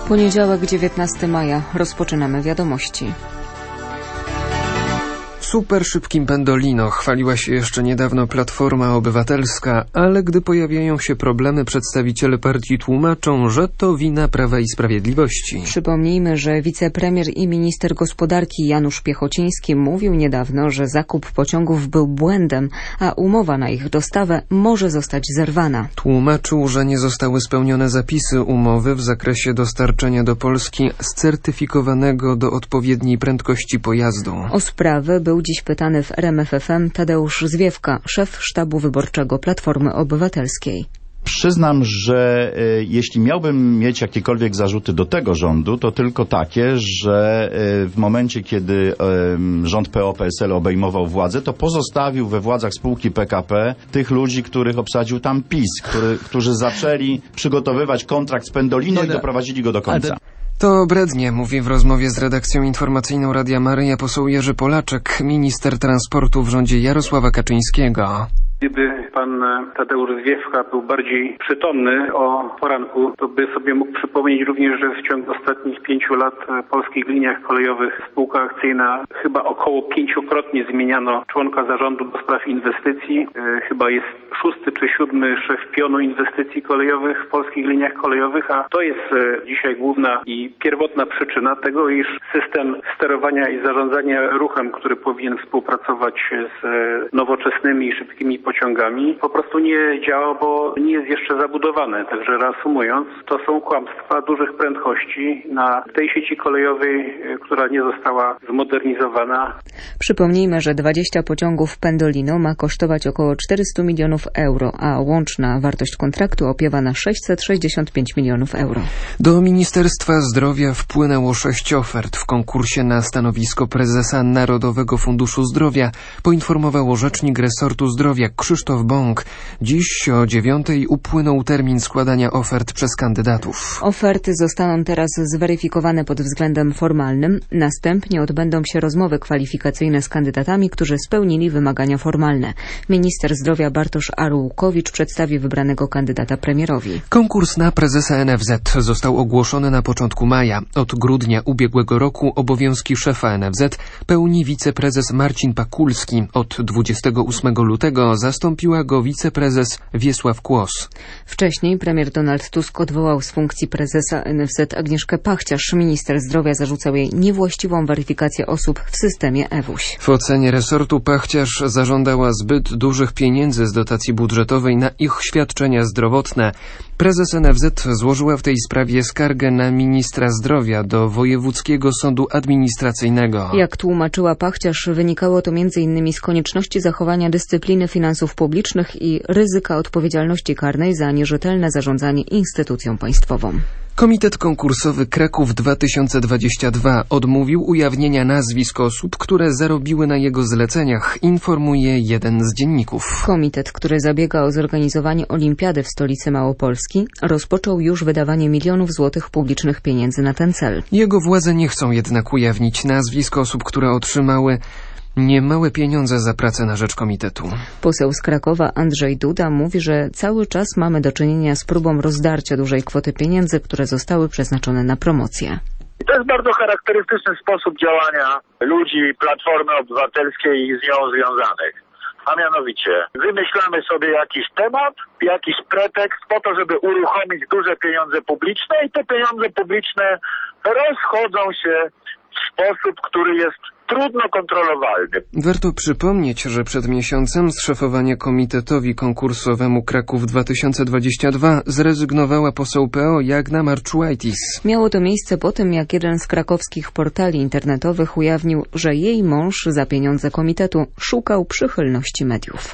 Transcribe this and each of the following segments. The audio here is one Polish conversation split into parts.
Poniedziałek, 19 maja. Rozpoczynamy wiadomości. Super szybkim Pendolino chwaliła się jeszcze niedawno Platforma Obywatelska, ale gdy pojawiają się problemy, przedstawiciele partii tłumaczą, że to wina Prawa i Sprawiedliwości. Przypomnijmy, że wicepremier i minister gospodarki Janusz Piechociński mówił niedawno, że zakup pociągów był błędem, a umowa na ich dostawę może zostać zerwana. Tłumaczył, że nie zostały spełnione zapisy umowy w zakresie dostarczenia do Polski certyfikowanego do odpowiedniej prędkości pojazdu. O sprawę był dziś pytany w RMF FM Tadeusz Zwiewka, szef sztabu wyborczego Platformy Obywatelskiej. Przyznam, że jeśli miałbym mieć jakiekolwiek zarzuty do tego rządu, to tylko takie, że w momencie, kiedy rząd PO-PSL obejmował władzę, to pozostawił we władzach spółki PKP tych ludzi, których obsadził tam PiS, którzy zaczęli przygotowywać kontrakt z Pendolino i doprowadzili go do końca. To brednie, mówi w rozmowie z redakcją informacyjną Radia Maryja poseł Jerzy Polaczek, minister transportu w rządzie Jarosława Kaczyńskiego. Gdyby pan Tadeusz Zwiewka był bardziej przytomny o poranku, to by sobie mógł przypomnieć również, że w ciągu ostatnich 5 lat w polskich liniach kolejowych spółka akcyjna chyba około 5-krotnie zmieniano członka zarządu do spraw inwestycji. Chyba jest 6. czy 7. szef pionu inwestycji kolejowych w polskich liniach kolejowych, a to jest dzisiaj główna i pierwotna przyczyna tego, iż system sterowania i zarządzania ruchem, który powinien współpracować z nowoczesnymi i szybkimi pociągami, po prostu nie działa, bo nie jest jeszcze zabudowane. Także reasumując, to są kłamstwa dużych prędkości na tej sieci kolejowej, która nie została zmodernizowana. Przypomnijmy, że 20 pociągów Pendolino ma kosztować około 400 milionów euro, a łączna wartość kontraktu opiewa na 665 milionów euro. Do Ministerstwa Zdrowia wpłynęło 6 ofert w konkursie na stanowisko prezesa Narodowego Funduszu Zdrowia, poinformował rzecznik resortu zdrowia Krzysztof Bąk. Dziś o 9:00 upłynął termin składania ofert przez kandydatów. Oferty zostaną teraz zweryfikowane pod względem formalnym. Następnie odbędą się rozmowy kwalifikacyjne z kandydatami, którzy spełnili wymagania formalne. Minister zdrowia Bartosz Arłukowicz przedstawi wybranego kandydata premierowi. Konkurs na prezesa NFZ został ogłoszony na początku maja. Od grudnia ubiegłego roku obowiązki szefa NFZ pełni wiceprezes Marcin Pakulski. Od 28 lutego zastąpiła go wiceprezes Wiesław Kłos. Wcześniej premier Donald Tusk odwołał z funkcji prezesa NFZ Agnieszkę Pachciarz. Minister zdrowia zarzucał jej niewłaściwą weryfikację osób w systemie EWUŚ. W ocenie resortu Pachciarz zażądała zbyt dużych pieniędzy z dotacji budżetowej na ich świadczenia zdrowotne. Prezes NFZ złożyła w tej sprawie skargę na ministra zdrowia do Wojewódzkiego Sądu Administracyjnego. Jak tłumaczyła Pachciarz, wynikało to m.in. z konieczności zachowania dyscypliny finansów publicznych i ryzyka odpowiedzialności karnej za nierzetelne zarządzanie instytucją państwową. Komitet konkursowy Kraków 2022 odmówił ujawnienia nazwisk osób, które zarobiły na jego zleceniach, informuje jeden z dzienników. Komitet, który zabiega o zorganizowanie olimpiady w stolicy Małopolski, rozpoczął już wydawanie milionów złotych publicznych pieniędzy na ten cel. Jego władze nie chcą jednak ujawnić nazwisk osób, które otrzymały niemałe pieniądze za pracę na rzecz komitetu. Poseł z Krakowa Andrzej Duda mówi, że cały czas mamy do czynienia z próbą rozdarcia dużej kwoty pieniędzy, które zostały przeznaczone na promocję. To jest bardzo charakterystyczny sposób działania ludzi Platformy Obywatelskiej i z nią związanych. A mianowicie wymyślamy sobie jakiś temat, jakiś pretekst po to, żeby uruchomić duże pieniądze publiczne i te pieniądze publiczne rozchodzą się w sposób, który jest trudno kontrolowalny. Warto przypomnieć, że przed miesiącem z szefowania komitetowi konkursowemu Kraków 2022 zrezygnowała poseł PO Jagna Marczułajtis. Miało to miejsce po tym, jak jeden z krakowskich portali internetowych ujawnił, że jej mąż za pieniądze komitetu szukał przychylności mediów.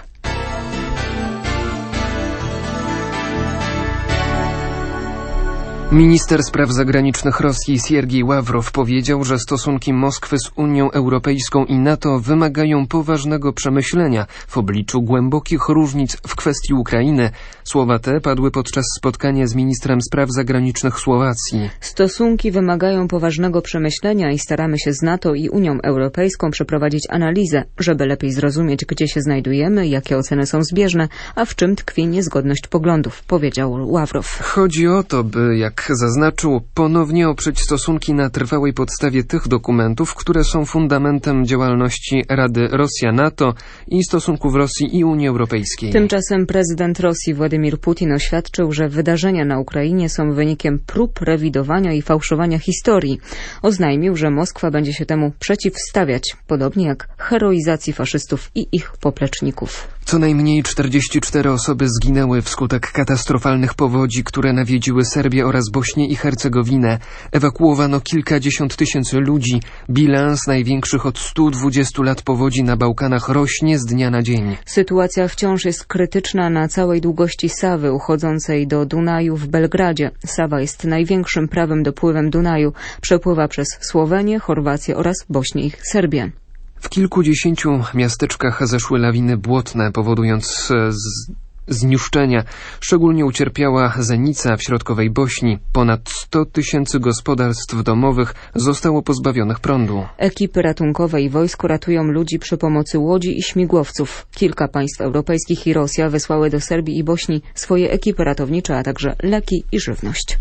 Minister spraw zagranicznych Rosji Siergiej Ławrow powiedział, że stosunki Moskwy z Unią Europejską i NATO wymagają poważnego przemyślenia w obliczu głębokich różnic w kwestii Ukrainy. Słowa te padły podczas spotkania z ministrem spraw zagranicznych Słowacji. Stosunki wymagają poważnego przemyślenia i staramy się z NATO i Unią Europejską przeprowadzić analizę, żeby lepiej zrozumieć, gdzie się znajdujemy, jakie oceny są zbieżne, a w czym tkwi niezgodność poglądów, powiedział Ławrow. Chodzi o to, by jak jak zaznaczył, ponownie oprzeć stosunki na trwałej podstawie tych dokumentów, które są fundamentem działalności Rady Rosja-NATO i stosunków Rosji i Unii Europejskiej. Tymczasem prezydent Rosji Władimir Putin oświadczył, że wydarzenia na Ukrainie są wynikiem prób rewidowania i fałszowania historii. Oznajmił, że Moskwa będzie się temu przeciwstawiać, podobnie jak heroizacji faszystów i ich popleczników. Co najmniej 44 osoby zginęły wskutek katastrofalnych powodzi, które nawiedziły Serbię oraz Bośnię i Hercegowinę. Ewakuowano kilkadziesiąt tysięcy ludzi. Bilans największych od 120 lat powodzi na Bałkanach rośnie z dnia na dzień. Sytuacja wciąż jest krytyczna na całej długości Sawy uchodzącej do Dunaju w Belgradzie. Sawa jest największym prawym dopływem Dunaju. Przepływa przez Słowenię, Chorwację oraz Bośnię i Serbię. W kilkudziesięciu miasteczkach zeszły lawiny błotne, powodując zniszczenia. Szczególnie ucierpiała Zenica w środkowej Bośni. Ponad 100 tysięcy gospodarstw domowych zostało pozbawionych prądu. Ekipy ratunkowe i wojsko ratują ludzi przy pomocy łodzi i śmigłowców. Kilka państw europejskich i Rosja wysłały do Serbii i Bośni swoje ekipy ratownicze, a także leki i żywność.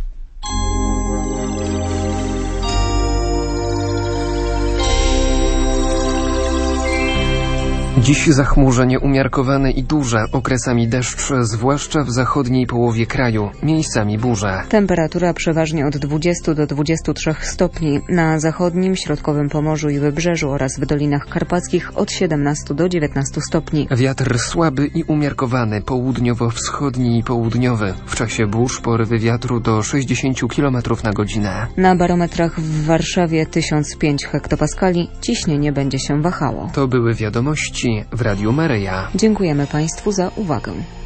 Dziś zachmurzenie umiarkowane i duże, okresami deszcz, zwłaszcza w zachodniej połowie kraju, miejscami burze. Temperatura przeważnie od 20 do 23 stopni, na zachodnim, środkowym Pomorzu i Wybrzeżu oraz w Dolinach Karpackich od 17 do 19 stopni. Wiatr słaby i umiarkowany, południowo-wschodni i południowy. W czasie burz porywy wiatru do 60 km na godzinę. Na barometrach w Warszawie 1005 hektopaskali, ciśnienie będzie się wahało. To były wiadomości w Radiu Maryja. Dziękujemy Państwu za uwagę.